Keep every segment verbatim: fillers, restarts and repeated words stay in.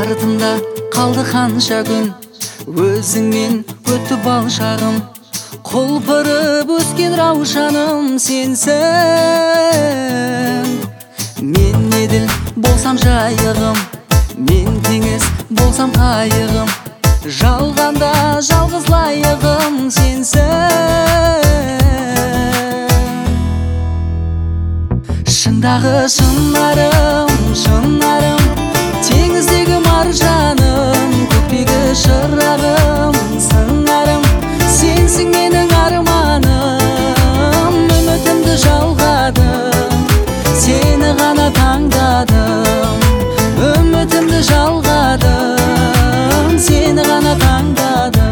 артымда қалды қанша күн, өзіңмен өтті бал шағым. Құлпырып өскен раушаным сенсің. Мен еділ болсам жайығым, мен теңіз болсам қайығым, жалғанда жалғыз лайығым сенсің. Шындағы шынарым, шынарым, теңіздегі маржаным, көктегі шырағым, сыңарым, сенсің менің арманым. Үмітімді жалғадым, сені ғана таңдадым. Үмітімді жалғадым, сені ғана таңдадым.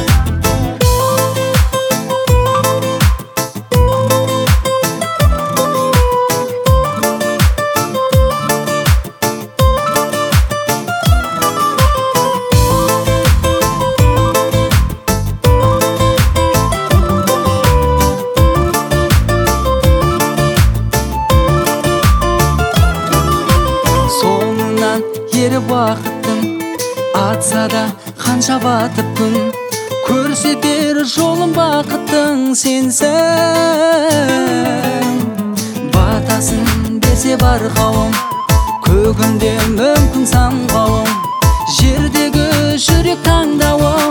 Ері бақыттың атса да қанша батып күн, көрсетер жолым бақыттың сенсің. Батасын берсе бар қауым, көгімде мүмкін сан қауым, жердегі жүрек таңдауым